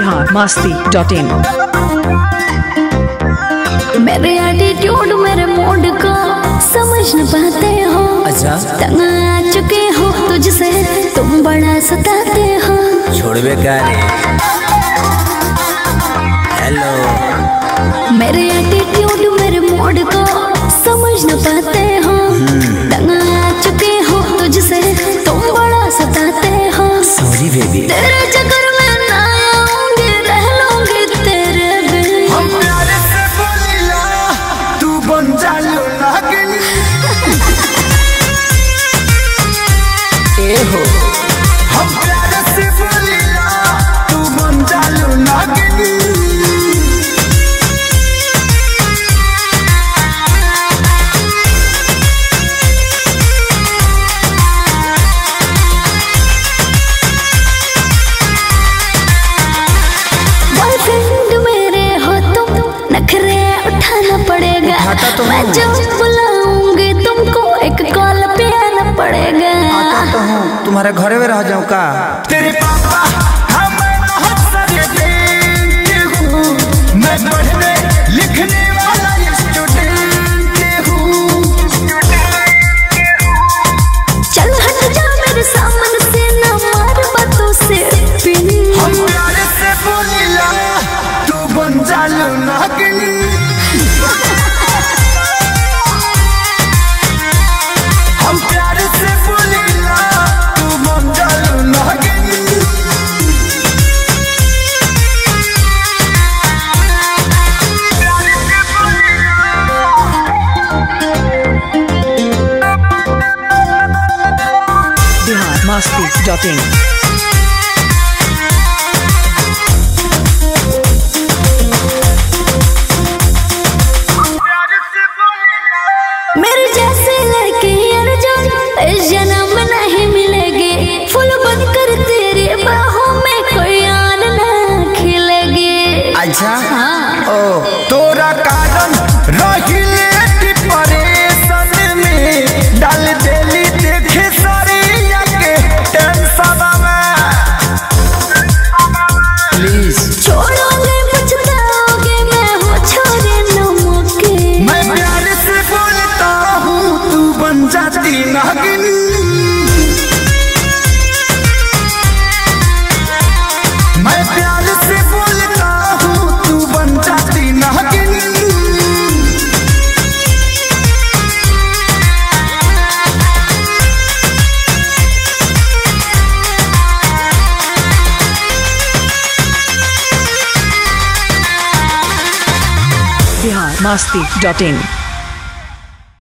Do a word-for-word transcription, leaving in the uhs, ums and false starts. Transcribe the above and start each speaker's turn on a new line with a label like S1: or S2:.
S1: Bihar Masti dot in.
S2: मेरे attitude मेरे mood को समझ न पाते हो।
S3: अच्छा
S2: तंग आ चुके हो तुझसे, तुम बड़ा सताते हो।
S3: छोड़ बेकार हेलो।
S2: मेरे एटीट्यूड मेरे मूड को समझ न पाते हो। तंग आ चुके हो तुझसे, तुम बड़ा सताते हो।
S3: Sorry baby.
S2: तेरे चक्कर में ना आऊंगी, रह लूंगी तेरे बिन।
S4: हम प्यारे से बोलिला, तू बन जालू नागिन।
S3: ए हो
S4: हम प्यारे से बोलिला, तू बन जालू नागिन।
S3: तो
S2: मैं जो बुलाऊंगी तुमको एक कॉल पे आना पड़ेगा।
S3: आता तो हूँ, तुम्हारे घर में रह जाऊँ का?
S4: तेरे पापा हमें बहुत सारे देते हूँ। मैं पढ़ने लिखने वाला स्टूडेंट हूँ।
S2: चल हट जा मेरे सामने से, ना मार बातों से पिन।
S4: हम प्यारे से बोलिला, तू बन जालू नागिन। हम प्यारे से बोलिला, तू बन जालू नागिन।
S1: Bihar Masti dot in.
S2: मेरे जैसे लड़के अर्जुन इस जन्म में नहीं मिलेगी। फूल बनकर तेरी बाहों में कोई आन ना खिलेगी।
S3: अच्छा
S2: हाँ।
S3: ओ
S4: तोरा कारण रहिले डिप्रेशन में, डाल देली देखे सारिया के टेंशन में।
S3: प्लीज
S2: छोड़ोगे पछताओगे, मैं हूँ छोरे नमक के।
S4: मैं प्यार से बोलता हूँ, तू बन जाती नागिन। मैं प्यार से बोलता हूँ, तू बन जाती नागिन।
S1: बिहार मस्ती डॉट इन।